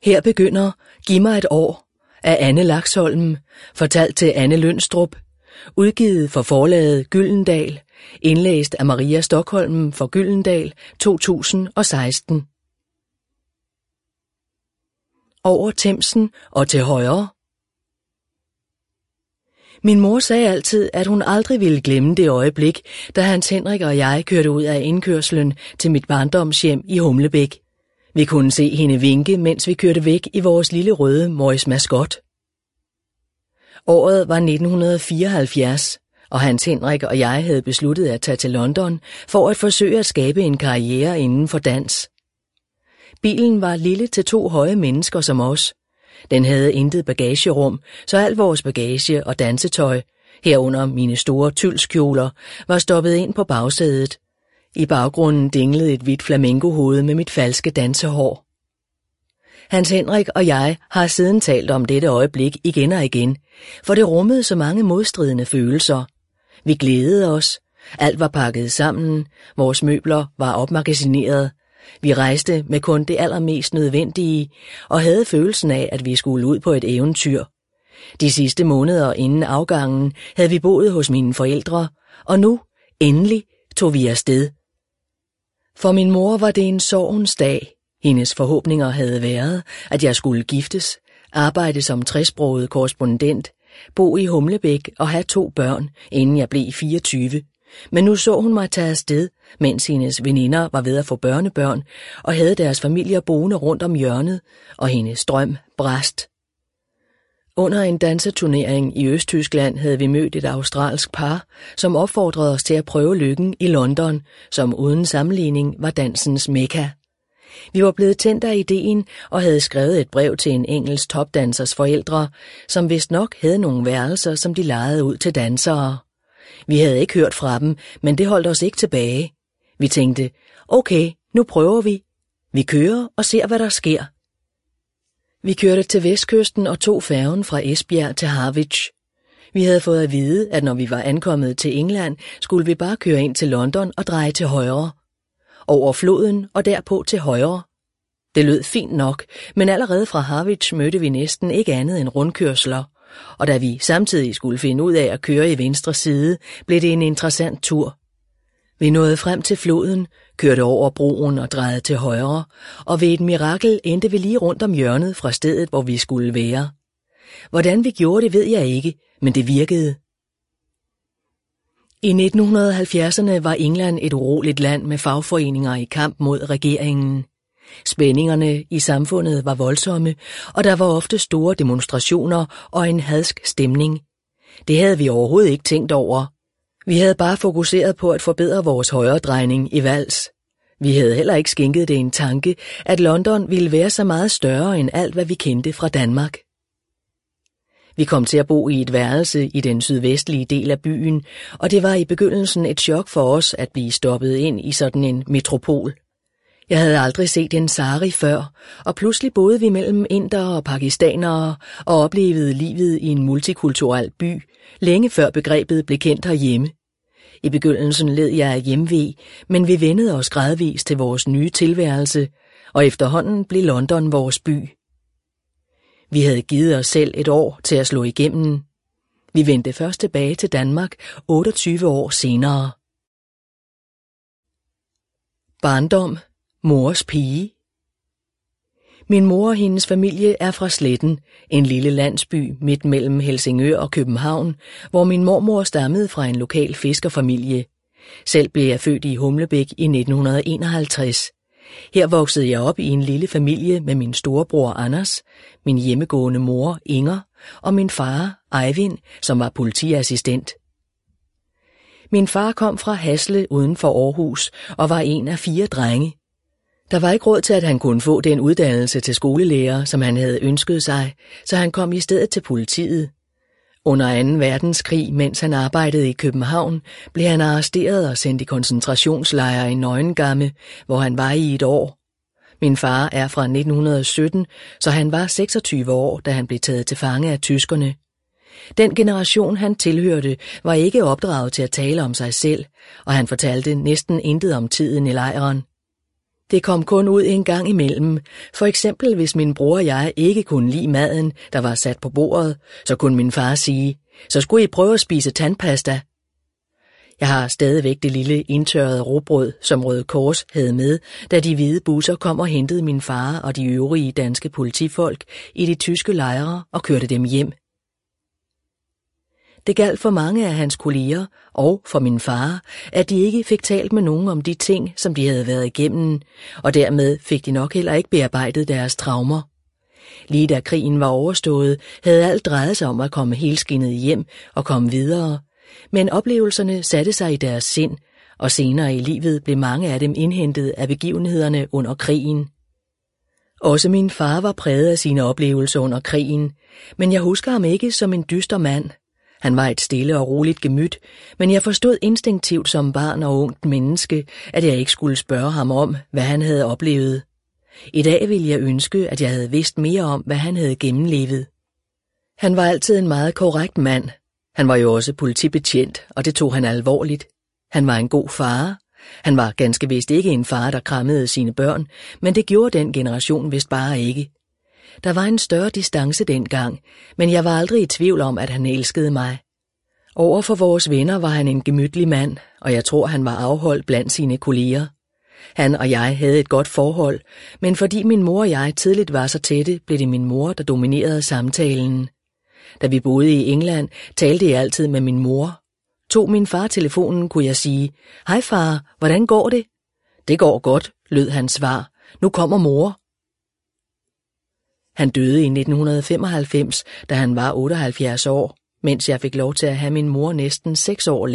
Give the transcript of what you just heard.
Her begynder Giv mig et år af Anne Laxholm, fortalt til Anne Lønstrup, udgivet for forlaget Gyldendal, indlæst af Maria Stokholm for Gyldendal 2016. Over Themsen og til højre. Min mor sagde altid, at hun aldrig ville glemme det øjeblik, da Hans Henrik og jeg kørte ud af indkørslen til mit barndomshjem i Humlebæk. Vi kunne se hende vinke, mens vi kørte væk i vores lille røde Morris Mascot. Året var 1974, og Hans Henrik og jeg havde besluttet at tage til London for at forsøge at skabe en karriere inden for dans. Bilen var lille til 2 høje mennesker som os. Den havde intet bagagerum, så alt vores bagage og dansetøj, herunder mine store tylskjoler, var stoppet ind på bagsædet. I baggrunden dinglede et hvidt flamingohoved med mit falske dansehår. Hans Henrik og jeg har siden talt om dette øjeblik igen og igen, for det rummede så mange modstridende følelser. Vi glædede os. Alt var pakket sammen. Vores møbler var opmagasineret. Vi rejste med kun det allermest nødvendige og havde følelsen af, at vi skulle ud på et eventyr. De sidste måneder inden afgangen havde vi boet hos mine forældre, og nu, endelig, tog vi afsted. For min mor var det en sorgens dag. Hendes forhåbninger havde været, at jeg skulle giftes, arbejde som 60-sproget korrespondent, bo i Humlebæk og have 2 børn, inden jeg blev 24. Men nu så hun mig tage afsted, mens hendes veninder var ved at få børnebørn og havde deres familier boende rundt om hjørnet, og hendes drøm brast. Under en danseturnering i Østtyskland havde vi mødt et australsk par, som opfordrede os til at prøve lykken i London, som uden sammenligning var dansens mekka. Vi var blevet tændt af ideen og havde skrevet et brev til en engelsk topdansers forældre, som vist nok havde nogle værelser, som de lejede ud til dansere. Vi havde ikke hørt fra dem, men det holdt os ikke tilbage. Vi tænkte, okay, nu prøver vi. Vi kører og ser, hvad der sker. Vi kørte til vestkysten og tog færgen fra Esbjerg til Harwich. Vi havde fået at vide, at når vi var ankommet til England, skulle vi bare køre ind til London og dreje til højre. Over floden og derpå til højre. Det lød fint nok, men allerede fra Harwich mødte vi næsten ikke andet end rundkørsler. Og da vi samtidig skulle finde ud af at køre i venstre side, blev det en interessant tur. Vi nåede frem til floden, kørte over broen og drejede til højre, og ved et mirakel endte vi lige rundt om hjørnet fra stedet, hvor vi skulle være. Hvordan vi gjorde det, ved jeg ikke, men det virkede. I 1970'erne var England et uroligt land med fagforeninger i kamp mod regeringen. Spændingerne i samfundet var voldsomme, og der var ofte store demonstrationer og en hadsk stemning. Det havde vi overhovedet ikke tænkt over. Vi havde bare fokuseret på at forbedre vores højredrejning i vals. Vi havde heller ikke skænket det en tanke, at London ville være så meget større end alt, hvad vi kendte fra Danmark. Vi kom til at bo i et værelse i den sydvestlige del af byen, og det var i begyndelsen et chok for os at blive stoppet ind i sådan en metropol. Jeg havde aldrig set en sari før, og pludselig boede vi mellem indere og pakistanere og oplevede livet i en multikulturel by, længe før begrebet blev kendt herhjemme. I begyndelsen led jeg af hjemve, men vi vennede os gradvist til vores nye tilværelse, og efterhånden blev London vores by. Vi havde givet os selv et år til at slå igennem. Vi vendte først tilbage til Danmark 28 år senere. Barndom. Mors pige. Min mor og hendes familie er fra Sletten, en lille landsby midt mellem Helsingør og København, hvor min mormor stammede fra en lokal fiskerfamilie. Selv blev jeg født i Humlebæk i 1951. Her voksede jeg op i en lille familie med min storebror Anders, min hjemmegående mor Inger og min far Eivind, som var politiassistent. Min far kom fra Hasle uden for Aarhus og var en af 4 drenge. Der var ikke råd til, at han kunne få den uddannelse til skolelærer, som han havde ønsket sig, så han kom i stedet til politiet. Under 2. verdenskrig, mens han arbejdede i København, blev han arresteret og sendt i koncentrationslejre i Neuengamme, hvor han var i et år. Min far er fra 1917, så han var 26 år, da han blev taget til fange af tyskerne. Den generation, han tilhørte, var ikke opdraget til at tale om sig selv, og han fortalte næsten intet om tiden i lejren. Det kom kun ud en gang imellem. For eksempel hvis min bror og jeg ikke kunne lide maden, der var sat på bordet, så kunne min far sige, så skulle I prøve at spise tandpasta. Jeg har stadigvæk det lille indtørrede rugbrød, som Røde Kors havde med, da de hvide busser kom og hentede min far og de øvrige danske politifolk i de tyske lejre og kørte dem hjem. Det galt for mange af hans kolleger og for min far, at de ikke fik talt med nogen om de ting, som de havde været igennem, og dermed fik de nok heller ikke bearbejdet deres traumer. Lige da krigen var overstået, havde alt drejet sig om at komme helskindet hjem og komme videre, men oplevelserne satte sig i deres sind, og senere i livet blev mange af dem indhentet af begivenhederne under krigen. Også min far var præget af sine oplevelser under krigen, men jeg husker ham ikke som en dyster mand. Han var et stille og roligt gemyt, men jeg forstod instinktivt som barn og ungt menneske, at jeg ikke skulle spørge ham om, hvad han havde oplevet. I dag ville jeg ønske, at jeg havde vidst mere om, hvad han havde gennemlevet. Han var altid en meget korrekt mand. Han var jo også politibetjent, og det tog han alvorligt. Han var en god far. Han var ganske vist ikke en far, der krammede sine børn, men det gjorde den generation vist bare ikke. Der var en større distance dengang, men jeg var aldrig i tvivl om, at han elskede mig. Over for vores venner var han en gemytlig mand, og jeg tror, han var afholdt blandt sine kolleger. Han og jeg havde et godt forhold, men fordi min mor og jeg tidligt var så tætte, blev det min mor, der dominerede samtalen. Da vi boede i England, talte jeg altid med min mor. Tog min far telefonen, kunne jeg sige, hej far, hvordan går det? Det går godt, lød hans svar. Nu kommer mor. Han døde i 1995, da han var 78 år, mens jeg fik lov til at have min mor næsten 6 år